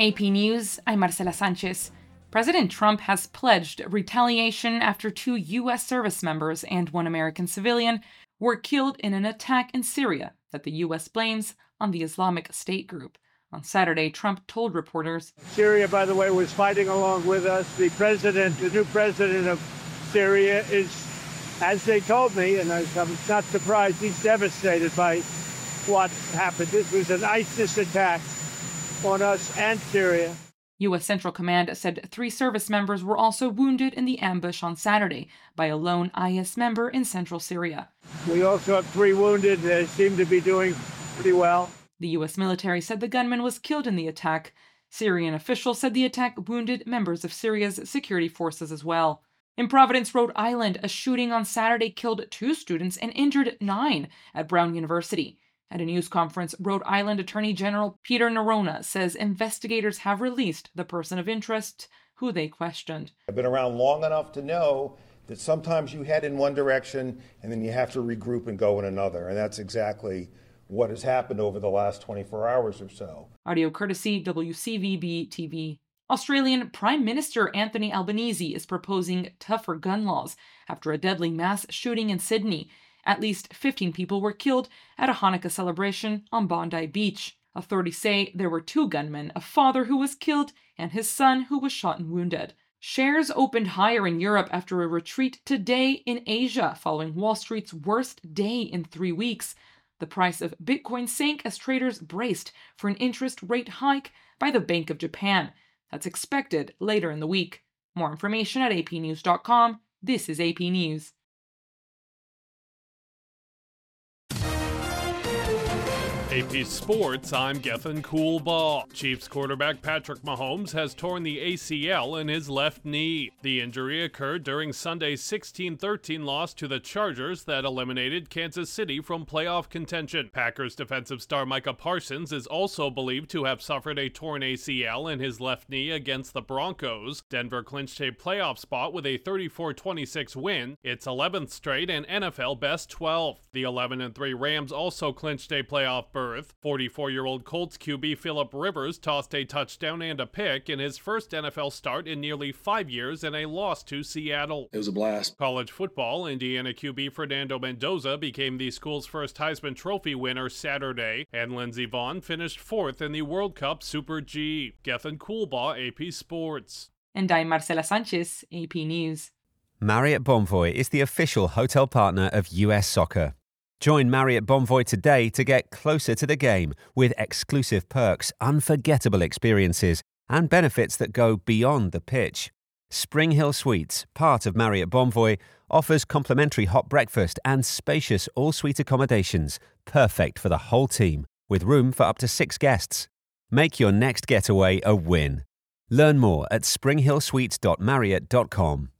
AP News, I'm Marcela Sanchez. President Trump has pledged retaliation after 2 U.S. service members and 1 American civilian were killed in an attack in Syria that the U.S. blames on the Islamic State group. On Saturday, Trump told reporters, Syria, by the way, was fighting along with us. The new president of Syria is, as they told me, and I'm not surprised, he's devastated by what happened. This was an ISIS attack on us and Syria. U.S. Central Command said 3 service members were also wounded in the ambush on Saturday by a lone IS member in central Syria. We also have 3 wounded. They seem to be doing pretty well. The U.S. military said the gunman was killed in the attack. Syrian officials said the attack wounded members of Syria's security forces as well. In Providence, Rhode Island, a shooting on Saturday killed 2 students and injured 9 at Brown University. At a news conference, Rhode Island Attorney General Peter Neronha says investigators have released the person of interest who they questioned. I've been around long enough to know that sometimes you head in one direction and then you have to regroup and go in another. And that's exactly what has happened over the last 24 hours or so. Audio courtesy WCVB TV. Australian Prime Minister Anthony Albanese is proposing tougher gun laws after a deadly mass shooting in Sydney. At least 15 people were killed at a Hanukkah celebration on Bondi Beach. Authorities say there were 2 gunmen, a father who was killed and his son who was shot and wounded. Shares opened higher in Europe after a retreat today in Asia following Wall Street's worst day in 3 weeks. The price of Bitcoin sank as traders braced for an interest rate hike by the Bank of Japan. That's expected later in the week. More information at apnews.com. This is AP News. AP Sports, I'm Gethin Coolbaugh. Chiefs quarterback Patrick Mahomes has torn the ACL in his left knee. The injury occurred during Sunday's 16-13 loss to the Chargers that eliminated Kansas City from playoff contention. Packers defensive star Micah Parsons is also believed to have suffered a torn ACL in his left knee against the Broncos. Denver clinched a playoff spot with a 34-26 win, its 11th straight and NFL best 12th. The 11-3 Rams also clinched a playoff berth. 44-year-old Colts QB Phillip Rivers tossed a touchdown and a pick in his first NFL start in nearly 5 years in a loss to Seattle. It was a blast. College football, Indiana QB Fernando Mendoza became the school's first Heisman Trophy winner Saturday, and Lindsey Vonn finished 4th in the World Cup Super G. Gethin Coolbaugh, AP Sports. And I'm Marcela Sanchez, AP News. Marriott Bonvoy is the official hotel partner of US Soccer. Join Marriott Bonvoy today to get closer to the game with exclusive perks, unforgettable experiences, and benefits that go beyond the pitch. Spring Hill Suites, part of Marriott Bonvoy, offers complimentary hot breakfast and spacious all-suite accommodations, perfect for the whole team, with room for up to 6 guests. Make your next getaway a win. Learn more at springhillsuites.marriott.com.